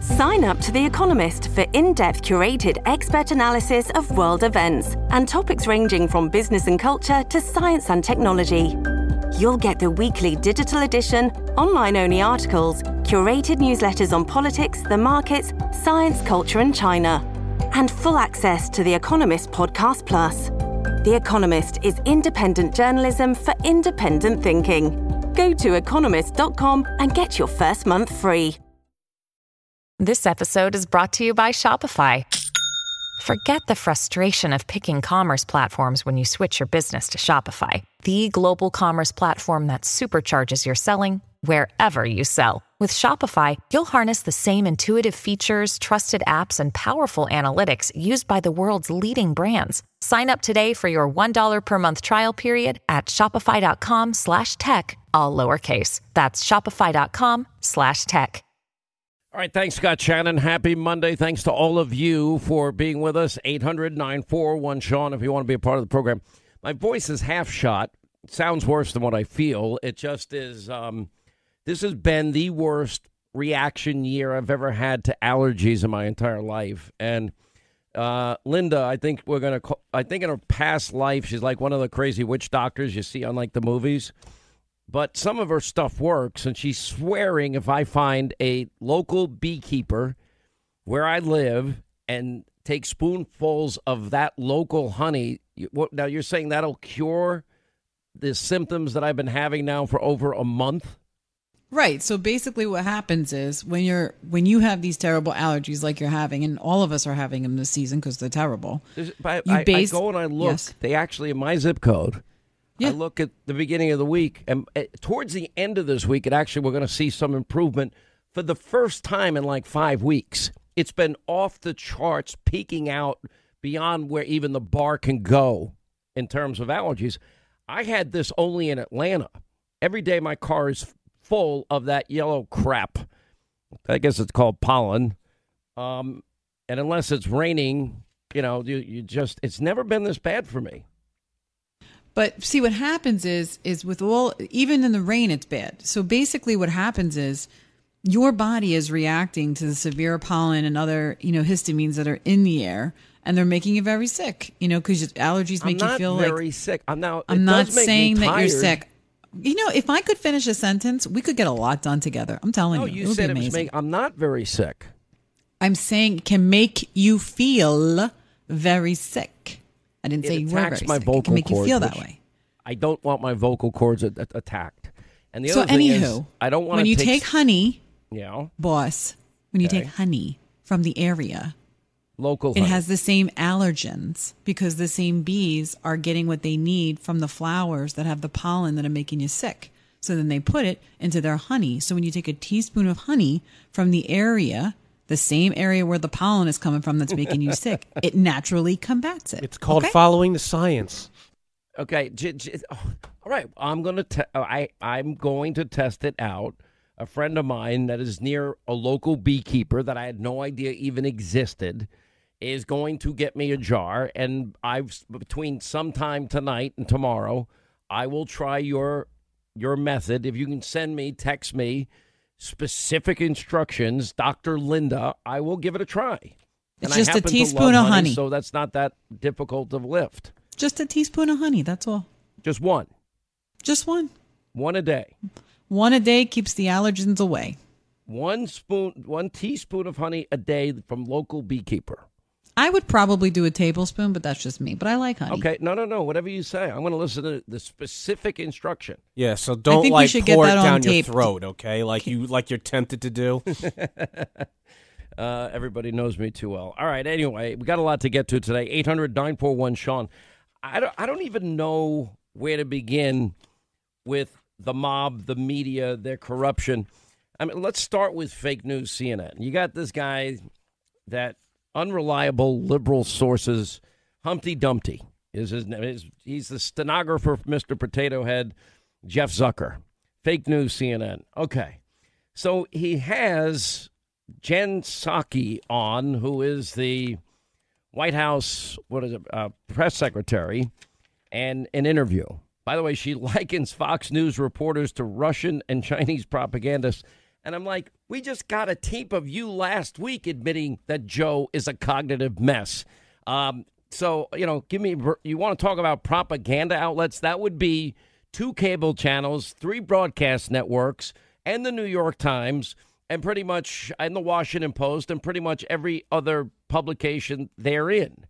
Sign up to The Economist for in-depth curated expert analysis of world events and topics ranging from business and culture to science and technology. You'll get the weekly digital edition, online-only articles, curated newsletters on politics, the markets, science, culture and China, and full access to The Economist Podcast Plus. The Economist is independent journalism for independent thinking. Go to economist.com and get your first month free. This episode is brought to you by Shopify. Forget the frustration of picking commerce platforms when you switch your business to Shopify, the global commerce platform that supercharges your selling wherever you sell. With Shopify, you'll harness the same intuitive features, trusted apps, and powerful analytics used by the world's leading brands. Sign up today for your $1 per month trial period at shopify.com/tech, all lowercase. That's shopify.com/tech. All right, thanks, Scott Shannon. Happy Monday. Thanks to all of you for being with us. 800-941-SEAN if you want to be a part of the program. My voice is half shot. It sounds worse than what I feel. It just is. This has been the worst reaction year I've ever had to allergies in my entire life. And Linda, I think in her past life, she's like one of the crazy witch doctors you see on like the movies. But some of her stuff works, and she's swearing if I find a local beekeeper where I live and take spoonfuls of that local honey. Now, you're saying that'll cure the symptoms that I've been having now for over a month? Right. So basically what happens is when you have these terrible allergies like you're having, and all of us are having them this season because they're terrible. I go and I look. Yes. They actually, in my zip code, yeah. I look at the beginning of the week, and towards the end of this week, we're going to see some improvement for the first time in like 5 weeks. It's been off the charts, peaking out beyond where even the bar can go in terms of allergies. I had this only in Atlanta. Every day my car is full of that yellow crap. I guess it's called pollen. And unless it's raining, it's never been this bad for me. But see, what happens is with even in the rain, it's bad. So basically what happens is your body is reacting to the severe pollen and other, histamines that are in the air, and they're making you very sick, because allergies make you feel like... I'm not very sick. I'm not saying that you're sick. If I could finish a sentence, we could get a lot done together. I'm telling you. No, you said it was I'm not very sick. I'm saying it can make you feel very sick. I didn't say you were very sick. It can make you feel that way. I don't want my vocal cords attacked. And the other thing is, I don't want to when you take honey, boss, when you take honey from the area, local it has the same allergens because the same bees are getting what they need from the flowers that have the pollen that are making you sick. So then they put it into their honey. So when you take a teaspoon of honey from the area, the same area where the pollen is coming from that's making you sick, it naturally combats it. It's called following the science. Okay, all right. I'm going to test it out. A friend of mine that is near a local beekeeper that I had no idea even existed is going to get me a jar, and between sometime tonight and tomorrow, I will try your method. If you can text me specific instructions, Dr. Linda, I will give it a try. It's just a teaspoon of honey, so that's not that difficult to lift. Just a teaspoon of honey, that's all. Just one? Just one. One a day? One a day keeps the allergens away. One teaspoon of honey a day from local beekeeper. I would probably do a tablespoon, but that's just me. But I like honey. Okay, no, whatever you say. I'm going to listen to the specific instruction. Yeah, so don't pour it down your throat, okay? Like you're tempted to do. Everybody knows me too well. All right, anyway, we got a lot to get to today. 800-941-SEAN. I don't even know where to begin with the mob, the media, their corruption. I mean, let's start with fake news CNN. You got this guy that unreliable liberal sources, Humpty Dumpty is his name. He's the stenographer for Mr. Potato Head, Jeff Zucker. Fake news CNN. Okay. So he has Jen Psaki on, who is the White House, press secretary, and an interview. By the way, she likens Fox News reporters to Russian and Chinese propagandists And I'm like, we just got a tape of you last week admitting that Joe is a cognitive mess. So, you want to talk about propaganda outlets? That would be 2 cable channels, 3 broadcast networks, and the New York Times, and pretty much, and the Washington Post, and pretty much every other publication therein.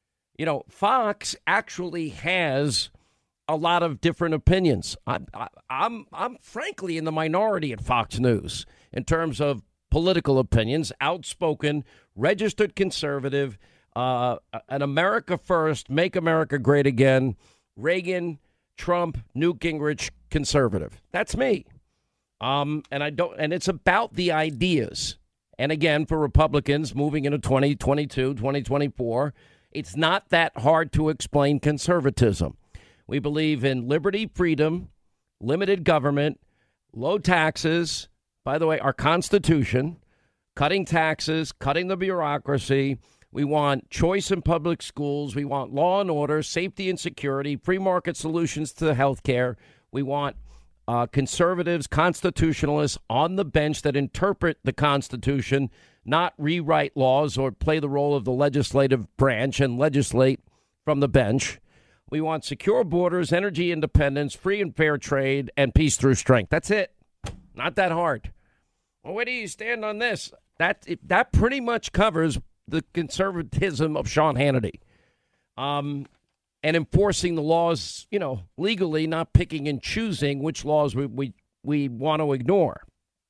Fox actually has a lot of different opinions. I'm frankly in the minority at Fox News in terms of political opinions. Outspoken, registered conservative, an America first, make America great again, Reagan, Trump, Newt Gingrich, conservative. That's me. And it's about the ideas. And again, for Republicans moving into 2022, 2024, it's not that hard to explain conservatism. We believe in liberty, freedom, limited government, low taxes. By the way, our Constitution, cutting taxes, cutting the bureaucracy. We want choice in public schools. We want law and order, safety and security, free market solutions to health care. We want conservatives, constitutionalists on the bench that interpret the Constitution, not rewrite laws or play the role of the legislative branch and legislate from the bench. We want secure borders, energy independence, free and fair trade, and peace through strength. That's it. Not that hard. Well, where do you stand on this? That pretty much covers the conservatism of Sean Hannity. And enforcing the laws, legally, not picking and choosing which laws we want to ignore.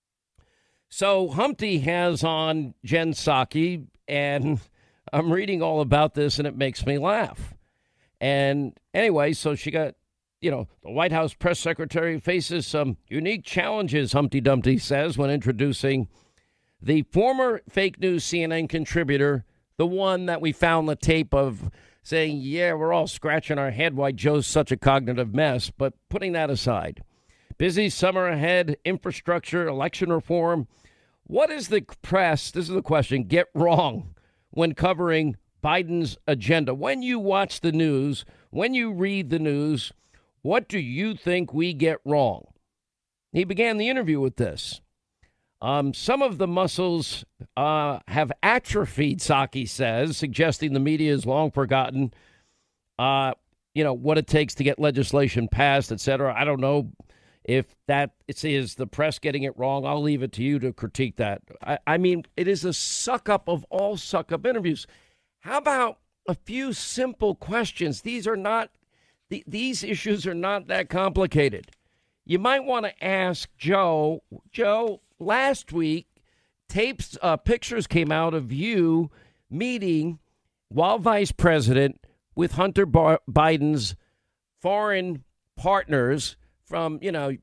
So Humpty has on Jen Psaki, and I'm reading all about this, and it makes me laugh. And anyway, so she got, the White House press secretary faces some unique challenges, Humpty Dumpty says, when introducing the former fake news CNN contributor, the one that we found the tape of saying, yeah, we're all scratching our head why Joe's such a cognitive mess. But putting that aside, busy summer ahead, infrastructure, election reform. What is the press, this is the question, get wrong when covering Biden's agenda? When you watch the news, when you read the news, what do you think we get wrong? He began the interview with this. Some of the muscles have atrophied, Psaki says, suggesting the media has long forgotten, what it takes to get legislation passed, et cetera. I don't know if that is the press getting it wrong. I'll leave it to you to critique that. I mean, it is a suck-up of all suck-up interviews. How about a few simple questions? These issues are not that complicated. You might want to ask Joe, last week, pictures came out of you meeting while vice president with Hunter Biden's foreign partners from,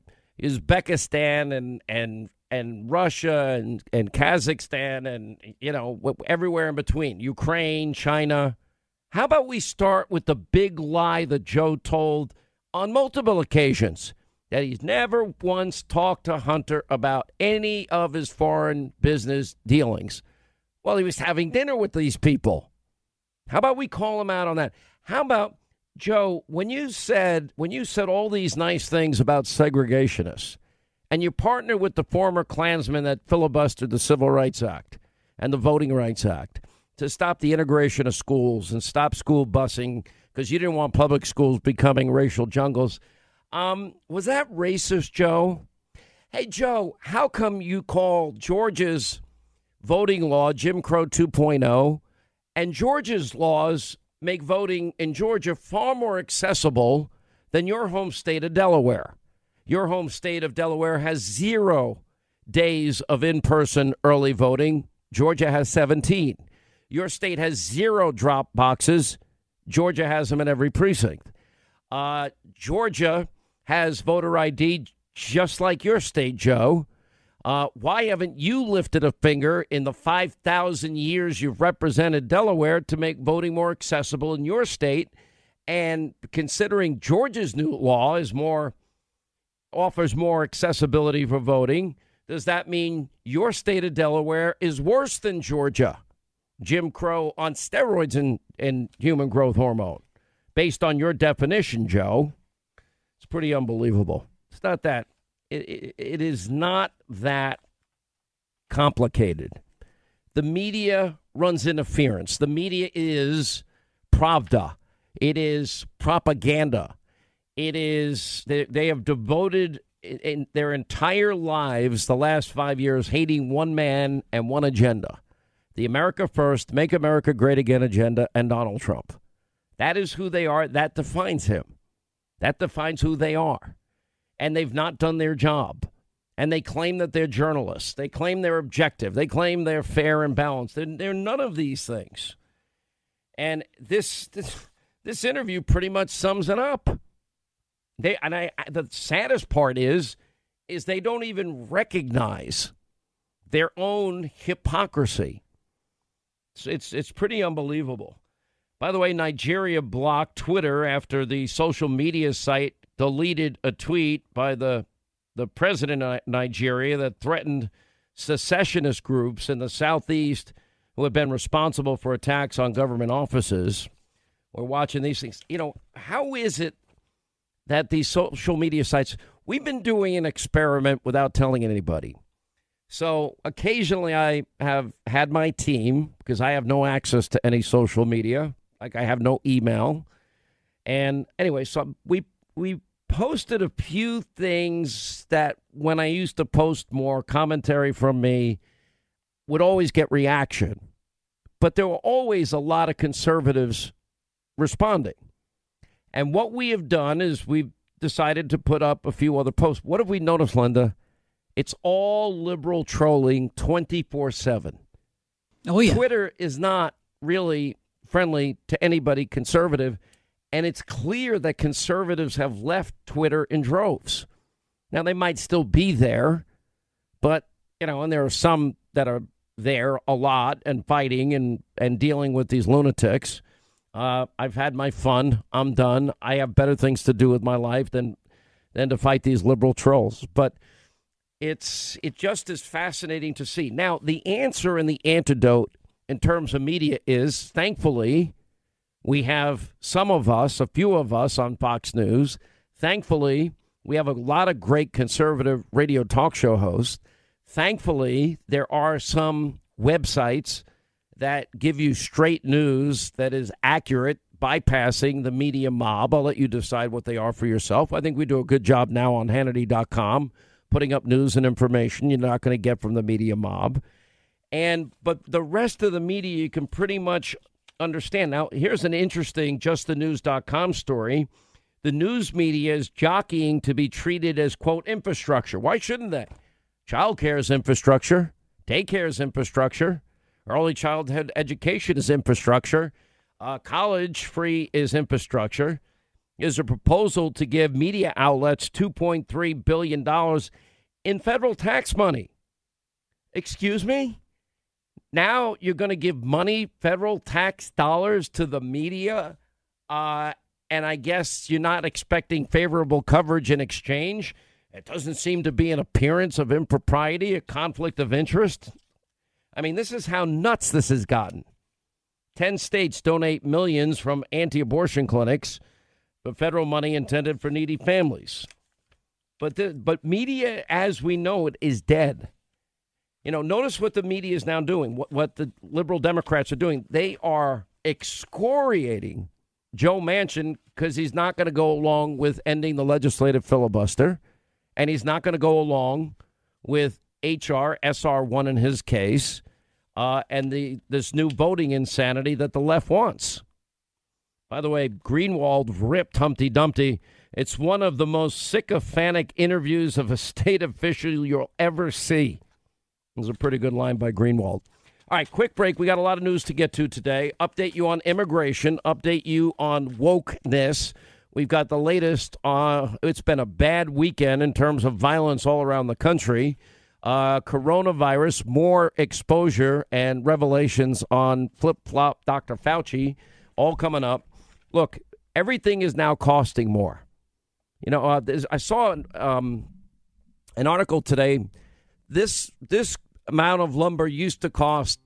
Uzbekistan and Russia and Kazakhstan and, everywhere in between, Ukraine, China. How about we start with the big lie that Joe told on multiple occasions, that he's never once talked to Hunter about any of his foreign business dealings while he was having dinner with these people. How about we call him out on that? How about, Joe, when you said all these nice things about segregationists, and you partner with the former Klansmen that filibustered the Civil Rights Act and the Voting Rights Act to stop the integration of schools and stop school busing because you didn't want public schools becoming racial jungles, was that racist, Joe? Hey, Joe, how come you call Georgia's voting law Jim Crow 2.0, and Georgia's laws make voting in Georgia far more accessible than your home state of Delaware? Your home state of Delaware has 0 days of in-person early voting. Georgia has 17. Your state has 0 drop boxes. Georgia has them in every precinct. Georgia has voter ID just like your state, Joe. Why haven't you lifted a finger in the 5,000 years you've represented Delaware to make voting more accessible in your state? And considering Georgia's new law offers more accessibility for voting, does that mean your state of Delaware is worse than Georgia? Jim Crow on steroids and human growth hormone, based on your definition, Joe. It's pretty unbelievable. It's not that. It is not that complicated. The media runs interference. The media is pravda. It is propaganda. It is, they have devoted in their entire lives, the last 5 years, hating one man and one agenda. The America First, Make America Great Again agenda and Donald Trump. That is who they are. That defines him. That defines who they are. And they've not done their job. And they claim that they're journalists. They claim they're objective. They claim they're fair and balanced. They're none of these things. And this interview pretty much sums it up. The saddest part is they don't even recognize their own hypocrisy. It's pretty unbelievable. By the way, Nigeria blocked Twitter after the social media site deleted a tweet by the president of Nigeria that threatened secessionist groups in the southeast who have been responsible for attacks on government offices. We're watching these things. You know, how is it that these social media sites, we've been doing an experiment without telling anybody. So occasionally I have had my team, because I have no access to any social media, like I have no email. And anyway, so we posted a few things that when I used to post more commentary from me would always get reaction. But there were always a lot of conservatives responding. And what we have done is we've decided to put up a few other posts. What have we noticed, Linda? It's all liberal trolling 24/7. Oh, yeah. Twitter is not really friendly to anybody conservative. And it's clear that conservatives have left Twitter in droves. Now, they might still be there, but, you know, and there are some that are there a lot and fighting and dealing with these lunatics. I've had my fun. I'm done. I have better things to do with my life than to fight these liberal trolls. But it just is fascinating to see. Now, the answer and the antidote in terms of media is, thankfully, we have some of us, a few of us on Fox News. Thankfully, we have a lot of great conservative radio talk show hosts. Thankfully, there are some websites that give you straight news that is accurate, bypassing the media mob. I'll let you decide what they are for yourself. I think we do a good job now on Hannity.com, putting up news and information you're not going to get from the media mob. But the rest of the media you can pretty much understand. Now, here's an interesting JustTheNews.com story. The news media is jockeying to be treated as, quote, infrastructure. Why shouldn't they? Child care is infrastructure. Daycare is infrastructure. Early childhood education is infrastructure. College free is infrastructure. There's a proposal to give media outlets $2.3 billion in federal tax money. Excuse me? Now you're going to give money, federal tax dollars, to the media, and I guess you're not expecting favorable coverage in exchange. It doesn't seem to be an appearance of impropriety, a conflict of interest. I mean, this is how nuts this has gotten. 10 states donate millions from anti-abortion clinics, but federal money intended for needy families. But media, as we know it, is dead. You know, notice what the media is now doing, what the liberal Democrats are doing. They are excoriating Joe Manchin because he's not going to go along with ending the legislative filibuster, and he's not going to go along with H.R. SR1 in his case, and this new voting insanity that the left wants. By the way, Greenwald ripped Humpty Dumpty. It's one of the most sycophantic interviews of a state official you'll ever see. It was a pretty good line by Greenwald. All right, quick break. We got a lot of news to get to today. Update you on immigration. Update you on wokeness. We've got the latest. It's been a bad weekend in terms of violence all around the country. Coronavirus, more exposure and revelations on flip-flop Dr. Fauci, all coming up. Look, everything is now costing more. You know, I saw an article today. This amount of lumber used to cost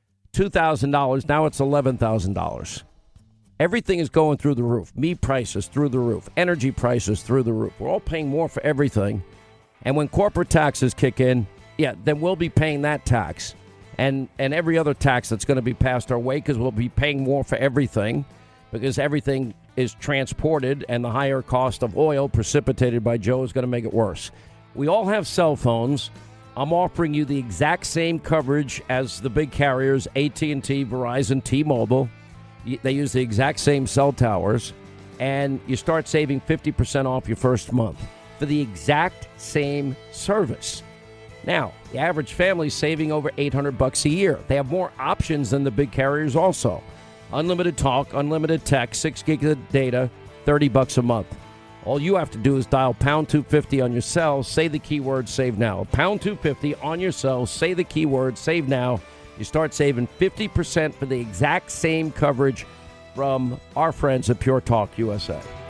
$2,000. Now it's $11,000. Everything is going through the roof. Meat prices through the roof. Energy prices through the roof. We're all paying more for everything. And when corporate taxes kick in, then we'll be paying that tax. And every other tax that's going to be passed our way, because we'll be paying more for everything, because everything is transported, and the higher cost of oil precipitated by Joe is going to make it worse. We all have cell phones. I'm offering you the exact same coverage as the big carriers, AT&T, Verizon, T-Mobile. They use the exact same cell towers, and you start saving 50% off your first month for the exact same service. Now, the average family is saving over $800 a year. They have more options than the big carriers also. Unlimited talk, unlimited text, 6 gigs of data, $30 a month. All you have to do is dial pound 250 on your cell, say the keyword save now. Pound 250 on your cell, say the keyword save now. You start saving 50% for the exact same coverage from our friends at Pure Talk USA.